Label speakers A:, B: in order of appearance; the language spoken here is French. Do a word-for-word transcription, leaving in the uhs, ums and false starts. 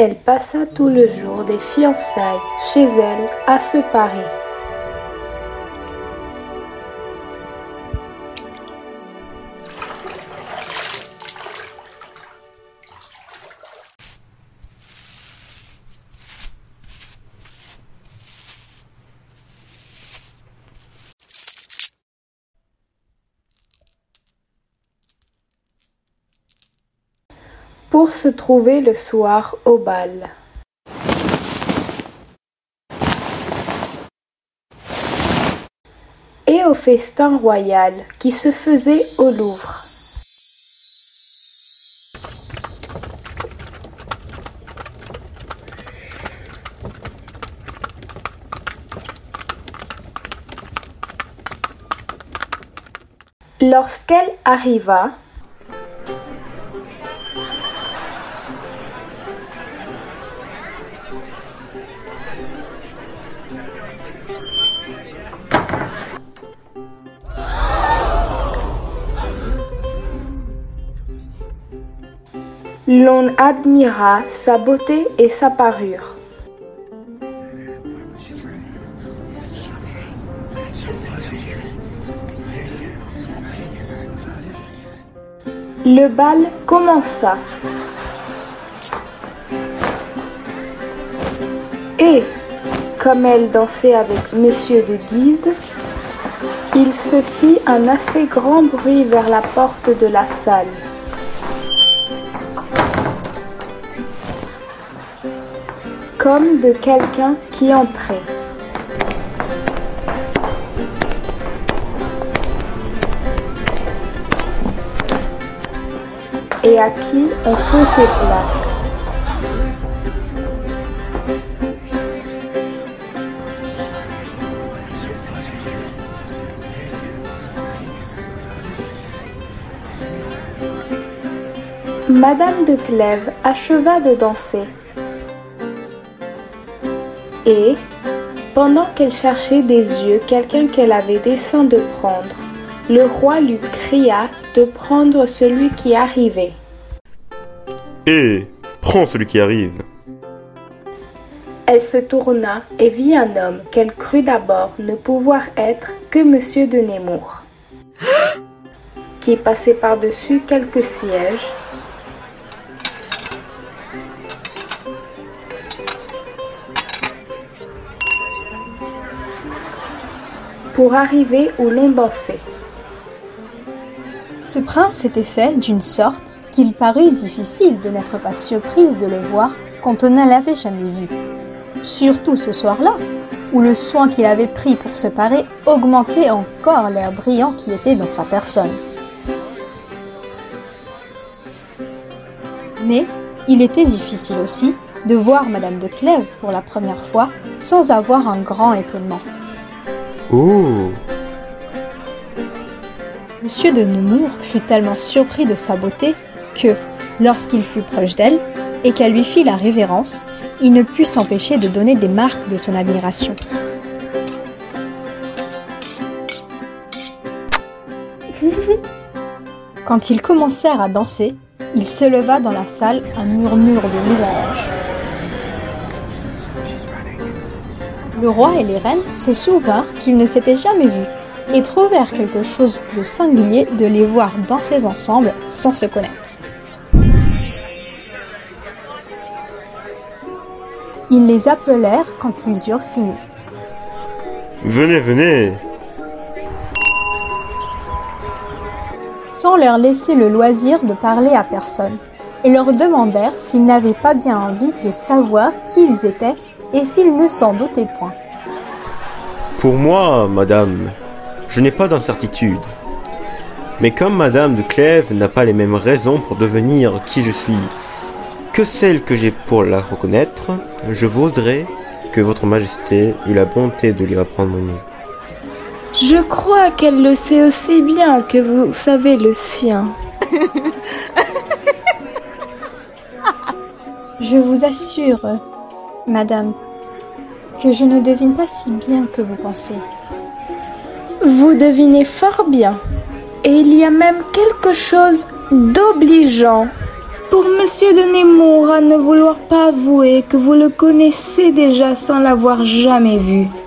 A: Elle passa tout le jour des fiançailles chez elle à se parer. Pour se trouver le soir au bal. Et au festin royal qui se faisait au Louvre. Lorsqu'elle arriva, l'on admira sa beauté et sa parure. Le bal commença. Et, comme elle dansait avec Monsieur de Guise, il se fit un assez grand bruit vers la porte de la salle. Comme de quelqu'un qui entrait. Et à qui on faisait place. Madame de Clèves acheva de danser. Et, pendant qu'elle cherchait des yeux quelqu'un qu'elle avait dessein de prendre, le roi lui cria de prendre celui qui arrivait.
B: Hé, prends celui qui arrive.
A: Elle se tourna et vit un homme qu'elle crut d'abord ne pouvoir être que Monsieur de Nemours, qui passait par-dessus quelques sièges, pour arriver où l'on dansait.
C: Ce prince était fait d'une sorte qu'il parut difficile de n'être pas surprise de le voir quand on ne l'avait jamais vu. Surtout ce soir-là, où le soin qu'il avait pris pour se parer augmentait encore l'air brillant qui était dans sa personne. Mais il était difficile aussi de voir Madame de Clèves pour la première fois sans avoir un grand étonnement.
B: Oh!
C: Monsieur de Nemours fut tellement surpris de sa beauté que, lorsqu'il fut proche d'elle et qu'elle lui fit la révérence, il ne put s'empêcher de donner des marques de son admiration. Quand ils commencèrent à danser, il s'éleva dans la salle un murmure de louanges. Le roi et les reines se souvinrent qu'ils ne s'étaient jamais vus et trouvèrent quelque chose de singulier de les voir danser ensemble sans se connaître. Ils les appelèrent quand ils eurent fini.
B: Venez, venez!
C: Sans leur laisser le loisir de parler à personne, et leur demandèrent s'ils n'avaient pas bien envie de savoir qui ils étaient et s'ils ne s'en doutaient point.
B: Pour moi, madame, je n'ai pas d'incertitude. Mais comme Madame de Clèves n'a pas les mêmes raisons pour devenir qui je suis que celles que j'ai pour la reconnaître, je voudrais que votre Majesté eût la bonté de lui apprendre mon nom.
A: Je crois qu'elle le sait aussi bien que vous savez le sien.
C: Je vous assure, madame, que je ne devine pas si bien que vous pensez.
A: Vous devinez fort bien. Et il y a même quelque chose d'obligeant pour Monsieur de Nemours à ne vouloir pas avouer que vous le connaissez déjà sans l'avoir jamais vu.